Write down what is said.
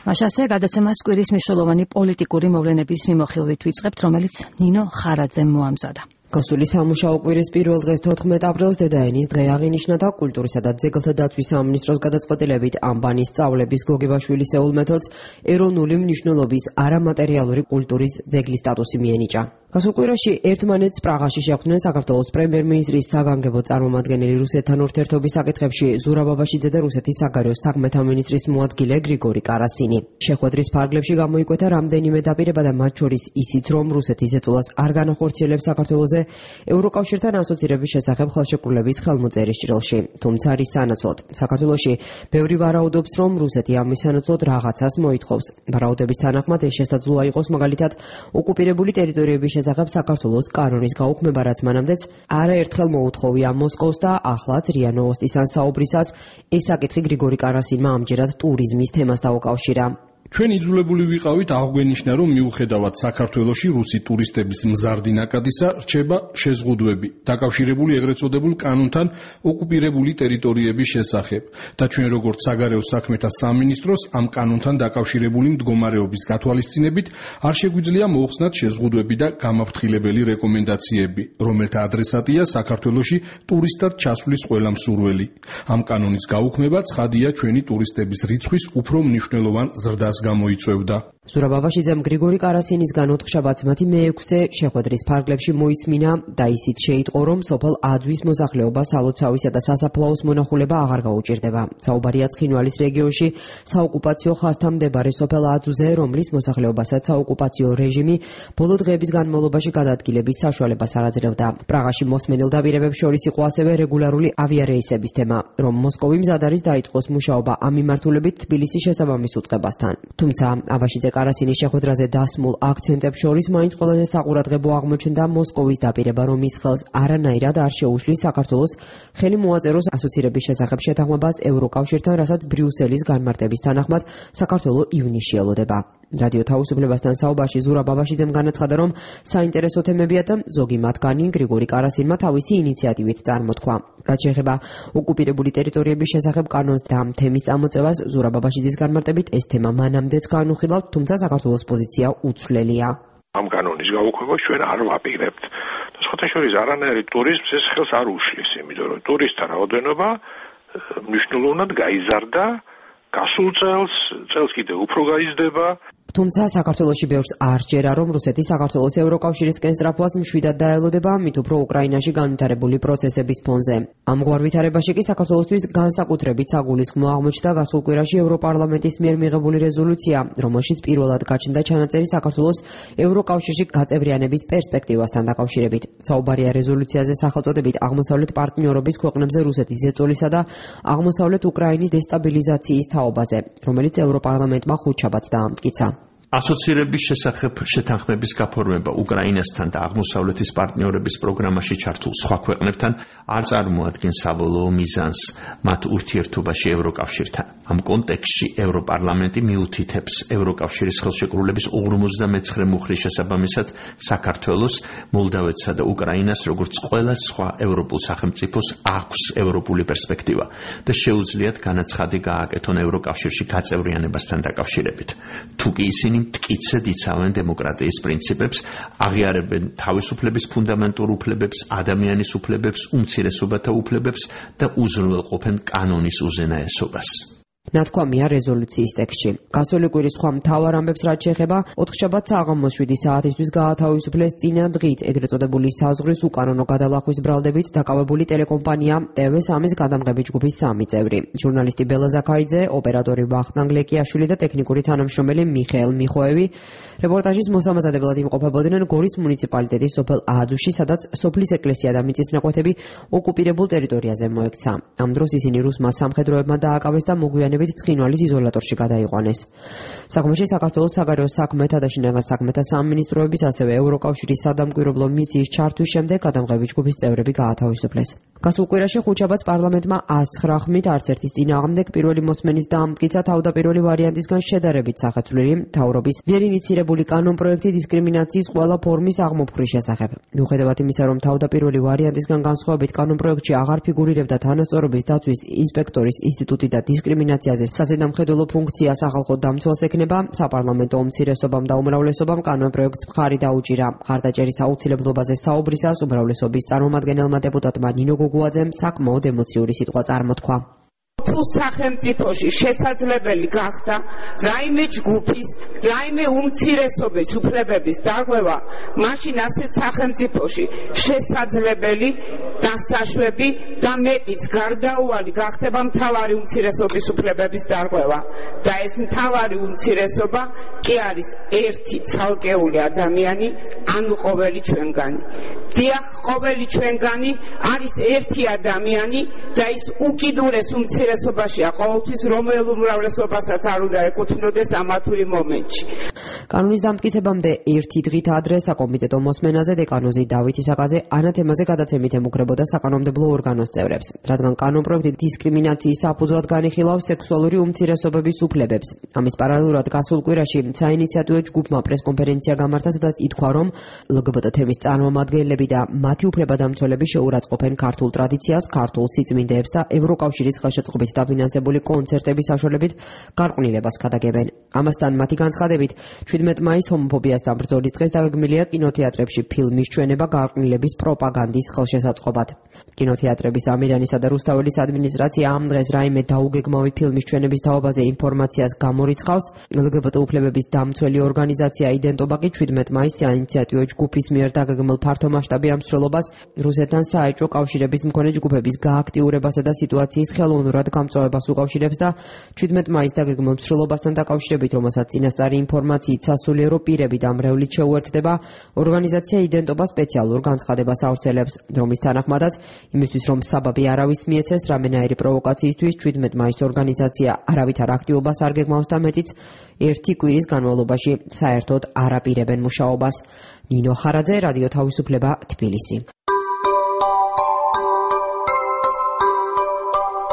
მაშასე გადაცემას კვირის მნიშვნელოვანი პოლიტიკური მოვლენების მიმოხილვით ვიწყებთ, რომელიც ნინო ხარაძემ მოამზადა. გასული სამუშაო კვირის პირველ დღეს 14 აპრილს დედაენის დღე აღინიშნა და კულტურისა და ძეგლთა დაცვის სამინისტროს გადაწყვეტილებით ამბანის სწავლების გოგებაშვილის ეულ მეთოდს ეროვნული მნიშვნელობის არამატერიალური კულტურის ძეგლის სტატუსი მიენიჭა. გასულ კვირაში ერთმანეთს პრაღაში შეხვდნენ საქართველოს პრემიერ-მინისტრის საგანგებო წარმომადგენელი რუსეთთან ურთიერთობის საკითხებში ზურაბ აბაშიძე და რუსეთის საგარეო საქმეთა მინისტრის მოადგილე გრიგორი კარასინი. შეხვედრის ფარგლებში გამოიკვეთა რამდენიმე დაპირება და მათ შორის ისიც, რომ რუსეთის ზეწოლას არ განახორციელებს საქართველოზე ევროკავშირთან ასოცირების შესახებ ხელშეკრულების ხელმოწერის ჭრილში. თუმცა არის სანაცვლოდ. საქართველოში ბევრი ვარაუდობს, რომ რუსეთი ამის სანაცვლოდ რაღაცას მოითხოვს. ვარაუდების თანახმად ეს შესაძლოა იყოს მაგალითად ოკუპირებული ტერიტორიების შესახებ საქართველოს კანონის გაუქმება, რაც მანამდეც არაერთხელ მოუთხოვია მოსკოვს და ახლაც რია ნოვოსტისთან საუბრისას ეს საკითხი გრიგორი კარასინმა ამჯერად ტურიზმის თემას დაუკავშირა. ჩვენ იძულებული ვიყავით აღვენიშნა, რომ მიუხედავად საქართველოში რუსი ტურისტების მზარდი ნაკადისა რჩება შეზღუდვები, დაკავშირებული ეგრეთ წოდებულ კანონთან ოკუპირებული ტერიტორიების შესახებ და ჩვენ როგორც საგარეო საქმეთა სამინისტროს ამ კანონთან დაკავშირებული მდგომარეობის გათვალისწინებით არ შეგვიძლია მოუხსნათ შეზღუდვები და გამაფრთხილებელი რეკომენდაციები, რომელთა ადრესატია საქართველოში ტურისტად ჩასვლის ყველა მსურველი. ამ კანონის გაუქმება ცხადია ჩვენი ტურისტების რიცხვის უფრო მნიშვნელოვან ზრდას გამოიწვევდა. ზურაბ აბაშიძემ გრიგორი კარასინისგან ოთხშაბათს მათი მეექვსე შეხვედრის ფარგლებში მოისმინა და ისიც შეიტყო, რომ სოფელ აძვის მოსახლეობა სალოცავისა და სასაფლაოს მონახულება აღარ გაუჭირდება. საუბარია ცხინვალის რეგიონში საოკუპაციო ხაზთან მდებარე სოფელ აძვზე, რომლის მოსახლეობასაც საოკუპაციო რეჟიმი ბოლო დღეების განმავლობაში გადაადგილების საშუალებას არ აძლევდა. პრაღაში მოსმენილ დაპირებებს შორის იყო ასევე რეგულარული ავიარეისების თემა, რომ მოსკოვი მზად არის დაიწყოს მუშაობა ამ მიმართულებით თბილისის შესაბამის უწყებასთან. თუმცა აბაშიძე კარასინის შეხვედრაზე დასმულ აქცენტებს შორის მაინც ყველაზე საყურადღებო აღმოჩნდა მოსკოვის დაპირება, რომ ის ხელს არანაირად არ შეუშლის საქართველოს ხელი მოაწეროს ასოცირების შესახებ შეთანხმებას ევროკავშირთან, რასაც ბრიუსელის განმარტების თანახმად საქართველო ივნისში ელოდება. რადიო თავისუფლებასთან საუბარში ზურაბ აბაშიძემ განაცხადა, რომ საინტერესო თემებია და ზოგი მათგანი გრიგორი კარასინმა თავისი ინიციატივით წარმოთქვა. რაც შეეხება ოკუპირებული ტერიტორიების შესახებ კანონს და ამ თემის წამოწევას, ზურაბ აბაშიძის განმარტებით ეს თემა მანამდეც განუხილავთ, თუმცა საქართველოს პოზიცია უცვლელია. ამ კანონის გაუქმებას ჩვენ არ ვაპირებთ. და სხვათა შორის არანაირი ტურიზმს ეს ხელს არ უშლის, იმიტომ რომ ტურისტთა რაოდენობა მნიშვნელოვნად გაიზარდა, გასულ წელს კიდევ უფრო გაიზრდება. თუმცა საქართველოში ბევრს არ სჯერა, რომ რუსეთი საქართველოს ევროკავშირისკენ სწრაფვას მშვიდად დაელოდება, მით უფრო უკრაინაში განვითარებული პროცესების ფონზე. ამგვარ ვითარებაში კი საქართველოსთვის განსაკუთრებით საგულისხმო აღმოჩნდა გასულ კვირაში ევროპარლამენტის მიერ მიღებული რეზოლუცია, რომელშიც პირველად გაჩნდა ჩანაწერი საქართველოს ევროკავშირში გაწევრიანების პერსპექტივასთან დაკავშირებით. საუბარია რეზოლუციაზე სახელწოდებით აღმოსავლეთ პარტნიორობის ქვეყნებზე რუსეთის ზეწოლისა და აღმოსავლეთ უკრაინის დესტაბილიზაციის თაობაზე, რომელიც ევროპარლამენტმა ხუთშაბათს დაამტკიცა. ასოცირების შესახებ შეთანხმების გაფორმება უკრაინასთან და აღმოსავლეთის პარტნიორების პროგრამაში ჩართულ სხვა ქვეყნებთან არ წარმოადგენს საბოლოო მიზანს მათ ურთიერთობაში ევროკავშირთან. ამ კონტექსტში ევროპარლამენტი მიუთითებს ევროკავშირის ხელშეკრულების 59 მუხლის შესაბამისად საქართველოს, მოლდავეთსა და უკრაინას როგორც ყველა სხვა ევროპულ სახელმწიფოს აქვს ევროპული პერსპექტივა და შეუძლიათ განაცხადი გააკეთონ ევროკავშირში გაწევრიანებასთან დაკავშირებით. თუკი ისინი მტკიცედ იცავენ დემოკრატიის პრინციპებს, აღიარებენ თავისუფლების ფუნდამენტურ უფლებებს, ადამიანის უფლებებს, უმცირესობათა უფლებებს და უზრუნველყოფენ კანონის უზენაესობას. ნათქვამია რეზოლუციის ტექსტში. გასული კვირის სხვა მთავარ ამბებს რაც შეეხება, ოთხშაბათს საღამოს 7 საათისთვის გაათავისუფლეს წინა დღით ეგრეთ წოდებული საზღვრის უკანონო გადალახვის ბრალდებით დაკავებული ტელეკომპანია TV3-ის გადამღები ჯგუფის 3 წევრი. ჟურნალისტი ბელა ზაქაიძე, ოპერატორი ვახტანგ ლეკიაშვილი და ტექნიკური თანამშრომელი მიხეილ მიხოევი რეპორტაჟის მოსამზადებლად იმყოფებოდნენ გორის მუნიციპალიტეტის სოფელ აძვში, სადაც სოფლის ეკლესია და მიწის ნაკვეთები ოკუპირებულ ტერიტორიაზე მოექცა. ამ დროს ისინი რუსმა სამხედროებმა დააკავეს და მოგვიანებით ცხინვალის იზოლატორში გადაიყვანეს. საქმეში საქართველოს საგარეო საქმეთა და შინაგან საქმეთა სამინისტროების, ასევე ევროკავშირის სადამკვირვებლო მისიის ჩართვის შემდეგ გადამღები ჯგუფის წევრები გაათავისუფლეს. გასულ კვირაში ხუთშაბათს პარლამენტმა 109 ხმით არც ერთის წინააღმდეგ პირველი მოსმენით დაამტკიცა თავდაპირველი ვარიანტისგან შედარებით სახეცვლილი მთავრობის მიერ ინიცირებული კანონპროექტი დისკრიმინაციის ყველა ფორმის აღმოფხრის შესახებ. მიუხედავად იმისა, რომ თავდაპირველი ვარიანტისგან განსხვავებით კანონპროექტში აღარ ფიგურირებდა თანასწორობის დაცვის ინსპექტორის ინსტიტუტი და დისკრიმინაციის ინფორმაციაზე საზედამხედველო ფუნქცია სახალხო დამცველს ექნება, საპარლამენტო უმცირესობამ და უმრავლესობამ კანონპროექტს მხარი დაუჭირა. მხარდაჭერის აუცილებლობაზე საუბრისას უმრავლესობის წარმომადგენელმა დეპუტატმა ნინო გოგუაძემ საკმაოდ ემოციური სიტყვა წარმოთქვა. თუ სახელმწიფოში შესაძლებელი გახდა რაიმე ჯგუფის, რაიმე უმცირესობის უფლებების დარღვევა, მაშინ ასეთ სახელმწიფოში შესაძლებელი დასაშვები და მეტიც გარდაუვალი გახდება მთავარი უმცირესობის უფლებების დარღვევა. და ეს მთავარი უმცირესობა კი არის ერთი ცალკეული ადამიანი, ანუ ყოველი ჩვენგანი. დიახ, ყოველი ჩვენგანი არის ერთი ადამიანი და ის უკიდურეს უმცირესობაშია ყოველთვის, რომელ უმრავლესობასაც არ უნდა ეკუთვნოდეს ამა თუ იმ მომენტში. კანონის დამტკიცებამდე ერთი დღით ადრე საკომიტეტო მოსმენაზე დეკანოზი დავით ისაკაძე ანათემაზე გადაცემით ემუქრებოდა საკანონმდებლო ორგანოს წევრებს, რადგან კანონპროექტი დისკრიმინაციის საფუძვლად განიხილავს სექსუალური უმცირესობების უფლებებს. ამის პარალელურად გასულ კვირაში საინიციატივო ჯგუფმა პრესკონფერენცია გამართა, სადაც ითქვა, რომ LGBT თემის წარმომადგენლები და მათი უფლებადამცველები შეურაცხყოფენ ქართულ ტრადიციას, ქართულ სიწმინდეებს და ევროკავშირის ხელშეწყობით დაფინანსებული კონცერტების საშუალებით გარყვნილებას ქადაგებენ. ამასთან მათი განცხადებით 17 მაისს ჰომოფობიასთან ბრძოლის დღეს დაგეგმილია კინოთეატრებში ფილმის ჩვენება გარყვნილების პროპაგანდის ხელშესაწყობად. კინოთეატრების ამირანისა და რუსთაველის ადმინისტრაცია ამ დღეს რაიმე დაუგეგმავი ფილმის ჩვენების თაობაზე ინფორმაციას გამორიცხავს. LGBT უფლებების დამცველი ორგანიზაცია იდენტობა კი 17 მაისს საინიციატივო ჯგუფის მიერ დაგეგმილ ფართომასშტაბიან მსვლელობას რუსეთთან საეჭვო კავშირების მქონე ჯგუფების გააქტიურებასა და სიტუაციის ხელოვნურად გამწვავებას უკავშირებს და 17 მაისს დაგეგმილ მსვლელობასთან დაკავშირებით, რომელსაც წინასწარი ინფორმაციით სასულიერო პირები და მრევლით შეუერთდება, ორგანიზაცია იდენტობა სპეციალურ განცხადებას ავრცელებს, რომლის თანახმადაც იმისთვის, რომ საბაბი არავის მიეცეს რამენაირი პროვოკაციისთვის, 17 მაისს ორგანიზაცია არავითარ აქტივობას არ გეგმავს და მეტიც ერთი კვირის განმავლობაში საერთოდ არ აპირებენ მუშაობას. ნინო ხარაძე, რადიო თავისუფლება, თბილისი.